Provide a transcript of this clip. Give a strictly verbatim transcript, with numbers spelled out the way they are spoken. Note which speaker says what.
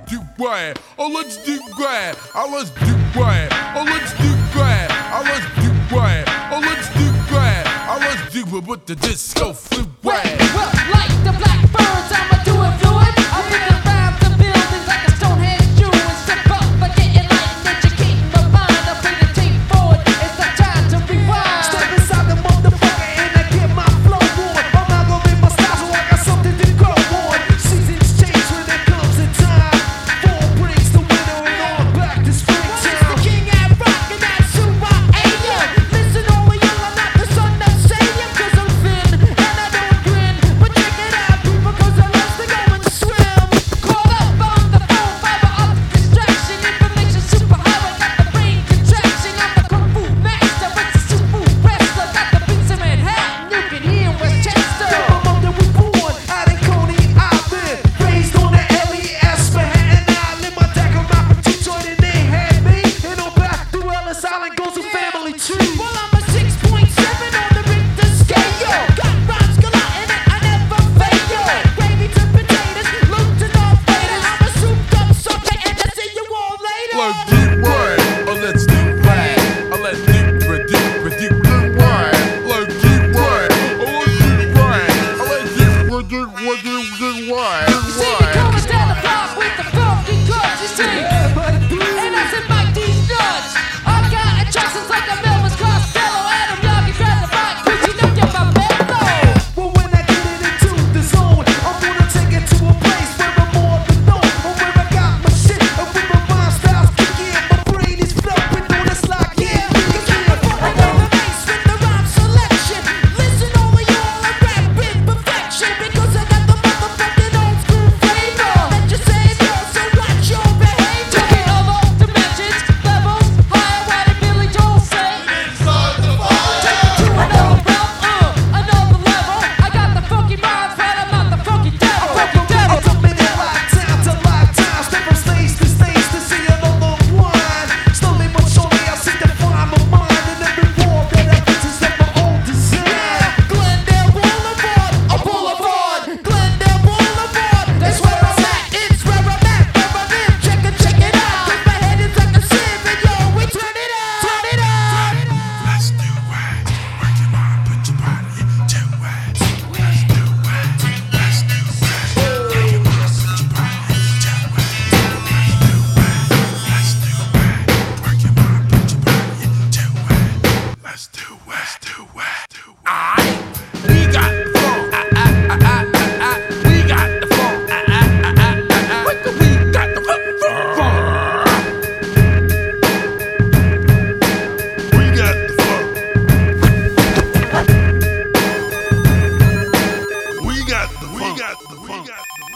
Speaker 1: do what? Oh, let's do what? Oh, let's do what? Oh, let's do what? Oh, let's do what? Oh, let's do what? Oh, let's do it with the disco fluid.
Speaker 2: Well, like the blackbirds, I'ma do it fluid. I'll bring the rhymes to buildings like a Stonehenge Jew and step up, forgetting like educating my mind. I'll bring the tape forward. It's the time to rewind.
Speaker 3: Step inside the motherfucker and I get my flow on. I'm not gonna make my style, so I got something to grow on. Seasons change when it comes in time. Fall brings the winter and on back to springtime.
Speaker 2: Well, it's the king at rock and that's who I am. Listen, all of y'all, I'm not the son of Satan, 'cause I'm thin and I don't grin. But check it out, people, 'cause I love to go and swim. Call up on the phone, fiber optic distraction, information superhighway, got the brain contraction. I'm the kung fu master, it's a super wrestler, got the beats in Manhattan, you can hear Westchester.
Speaker 3: My mother was born out in Coney Island, raised on the L E S Manhattan Island. My dad could rap a Detroit and they had me. And on back through Ellis Island goes a family tree.
Speaker 2: Well, I'm a six point seven on the Richter scale. Got rhymes galore in it, I never fail. Gravy to potatoes, Luke to Darth Vader. I'm a souped up sucker and I see you all later.
Speaker 1: Let's do what? Oh, let's do what? Oh, let's do what? Do what? Do what? Let's do what? Oh, let's do what? Oh, let's do what? Do what? Do what?
Speaker 2: You see me coming down the block with the funky cuts, you see. And I said, Mike, these nuts. I got attractions like a Melvin Costello. Adam, y'all can grab the mic, 'cause you know you're my mellow.
Speaker 3: Well, when I get it into the zone, I'm gonna take it to a place where I'm more than known. Or where I got my shit, or where my rhyme style's kicking. My brain is flowing on this like, yeah,
Speaker 2: Cause I'm the fucking on the bass with the rhyme selection. Listen, all of y'all, I rap with perfection. Because I got the motherfucking old school flavor. Let your savior, so watch your behavior. Taking over dimensions, levels, higher, what did Billy Joel say?
Speaker 1: Inside the fire.
Speaker 2: Take it to another realm, uh, another level. I got the funky rhymes, but I'm not the funky devil. Funky devil.
Speaker 3: I'm jumping in lockdown to lockdown, step from stage to stage to see another one. Slowly but surely I see the find my mind in every war that I pictures of my own design.
Speaker 2: Glendale Boulevard, a boulevard. Glendale Boulevard, that's where I'm at. It's where I'm at, where I live. Check it, check it out. 'Cause my head is like a sieve, and yo, we turn it up, turn it up.
Speaker 4: Let's do it. Work your mind, put your body into it. Let's do it. Let's do it. Work your mind, put your body into it. Let's do it. Let's do it. Work your mind, put your body into it. Let's do it. Let's do it. Do it.
Speaker 1: Aight, we got the funk. Ah, ah, ah, ah, ah, ah. We got the funk. Ah, ah, ah, ah, ah, ah. We got the funk. We got the funk. We got the funk. We got the funk.